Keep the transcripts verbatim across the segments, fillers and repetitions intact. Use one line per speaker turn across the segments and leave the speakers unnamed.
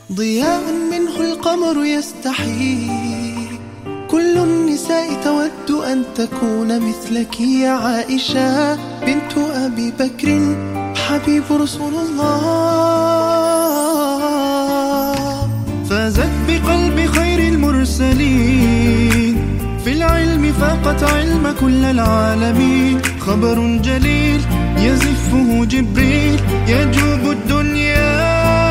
ضياء منه القمر يستحي، كل النساء تود أن تكون مثلك يا عائشة بنت أبي بكر حبيب رسول الله.
فازت بقلب خير المرسلين، في العلم فاقت علم كل العالمين. خبر جليل يزفه جبريل يجوب الدنيا.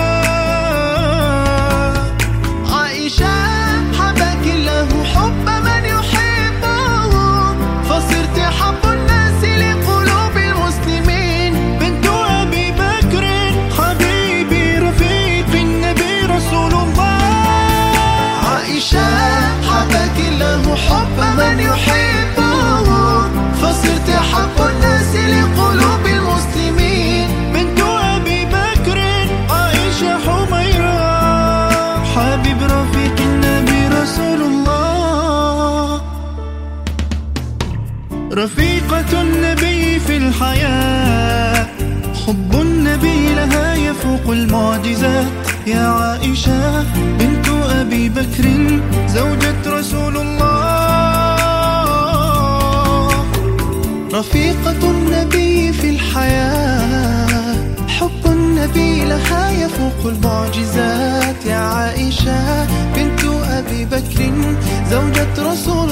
عائشة حباك الله حب من يحبه، فصرت حب الناس لقلوب المسلمين.
بنت أبي بكر حبيبي رفيق النبي رسول الله.
عائشة حباك الله حب من يحبه، فصرت حب الناس لقلوب المسلمين.
بنت أبي بكر عائشة حميرة حبيب رفيق النبي رسول الله. رفيقة النبي في الحياة، حب النبي لها يفوق المعجزات. يا عائشة بنت أبي بكر زوجة رسول الله.
رفيقة النبي في الحياة، حب النبي لها يفوق المعجزات. يا عائشة بنت أبي بكر زوجة رسول